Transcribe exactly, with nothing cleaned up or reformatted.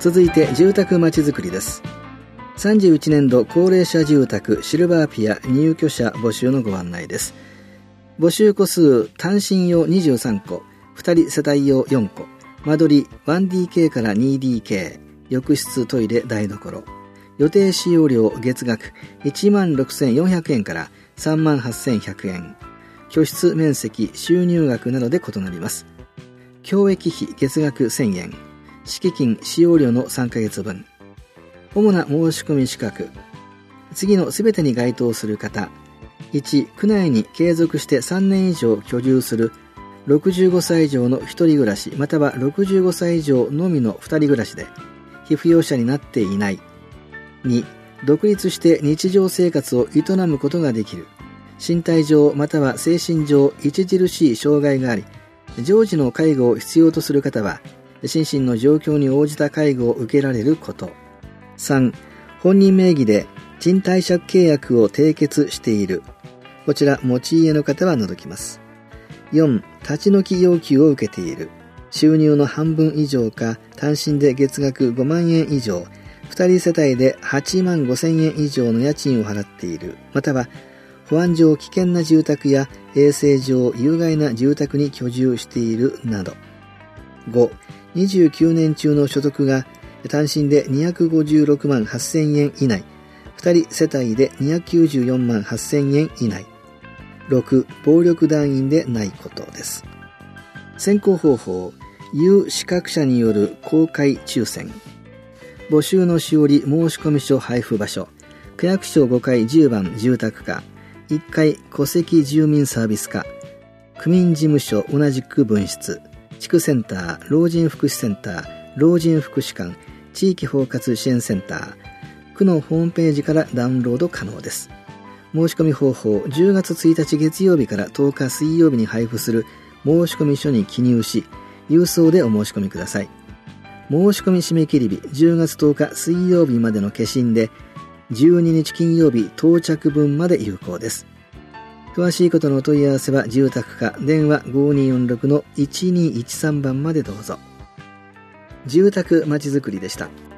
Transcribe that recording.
続いて住宅まちづくりです。さんじゅういちねんど高齢者住宅シルバーピア入居者募集のご案内です。募集戸数単身用にじゅうさんこ、ふたり世帯用よんこ、間取り ワンディーケー から にディーケー、浴室トイレ台所、予定使用料月額いちまんろくせんよんひゃくえんからさんまんはっせんひゃくえん、居室面積収入額などで異なります。教育費月額せんえん、敷金使用料のさんかげつぶん。主な申し込み資格、次のすべてに該当する方。いち、区内に継続してさんねん以上居住するろくじゅうごさい以上の一人暮らしまたはろくじゅうごさい以上のみの二人暮らしで被扶養者になっていない。に、独立して日常生活を営むことができる。身体上または精神上著しい障害があり、常時の介護を必要とする方は心身の状況に応じた介護を受けられること。さん、本人名義で賃貸借契約を締結している。こちら持ち家の方は除きます。よん、立ち退き要求を受けている。収入の半分以上か単身で月額ごまんえん以上、ふたり世帯ではちまんごせんえん以上の家賃を払っている。または保安上危険な住宅や衛生上有害な住宅に居住しているなど。ご、にじゅうきゅうねん中の所得が単身でにひゃくごじゅうろくまんはっせんえん以内、ふたり世帯でにひゃくきゅうじゅうよんまんはっせんえん以内。ろく、暴力団員でないことです。選考方法、有資格者による公開抽選。募集のしおり申込書配布場所、区役所ごかいじゅうばん住宅課、いっかい戸籍住民サービス課、区民事務所同じく分室、地区センター、老人福祉センター、老人福祉館、地域包括支援センター、区のホームページからダウンロード可能です。申し込み方法、じゅうがつついたち月曜日からとおか水曜日に配布する申込書に記入し、郵送でお申し込みください。申し込み締め切り日、じゅうがつとおか水曜日までの消印で、じゅうににち金曜日到着分まで有効です。詳しいことのお問い合わせは住宅課、電話 ごにーよんろくのいちにーいちさん 番までどうぞ。住宅まちづくりでした。